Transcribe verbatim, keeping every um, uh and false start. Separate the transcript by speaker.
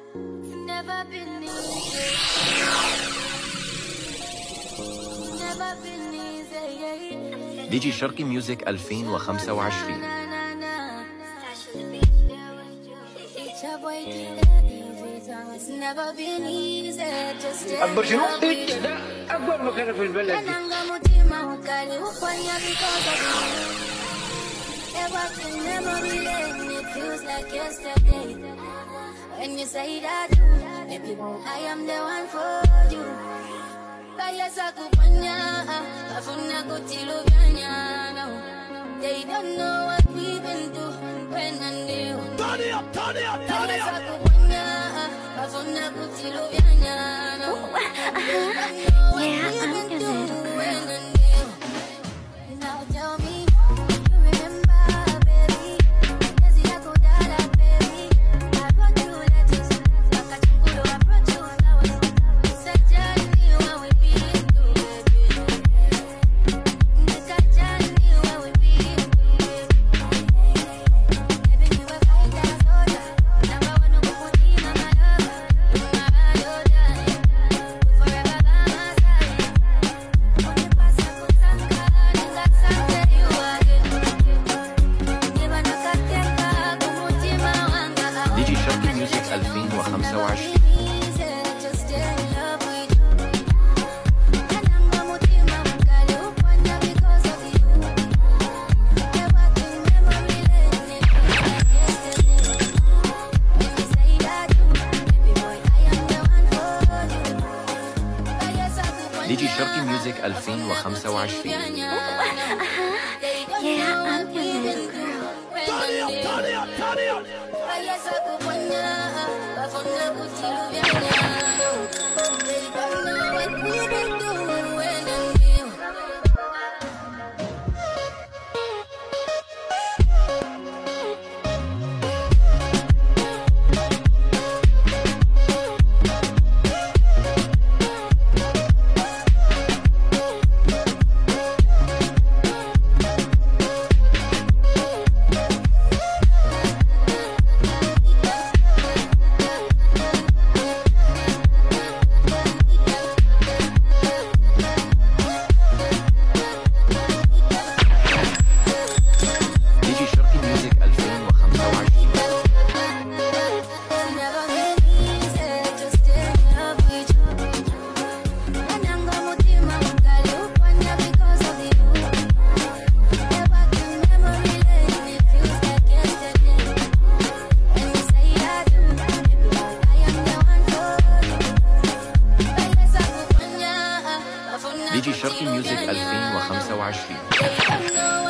Speaker 1: Never been easy. Never been easy.
Speaker 2: دي جي شرقي ميوزك ألفين وخمسة وعشرين.
Speaker 3: أكبر شنو؟ أكبر مكان في البلد دي.
Speaker 1: When you say that, baby, I am the one for you. Kaya sa kupanya, afuna kutilu ganya. They don't know what we've been through when I knew.
Speaker 3: Turn it up, turn it up, turn it up.
Speaker 1: Kaya sa kupanya, afuna kutilu ganya. They don't know what we've been through when I knew. Now tell me.
Speaker 2: ألفين وخمسة وعشرين. دي جي شرقي ميوزك ألفين وخمسة وعشرين. دي جي شرقي ميوزك ألفين وخمسة وعشرين.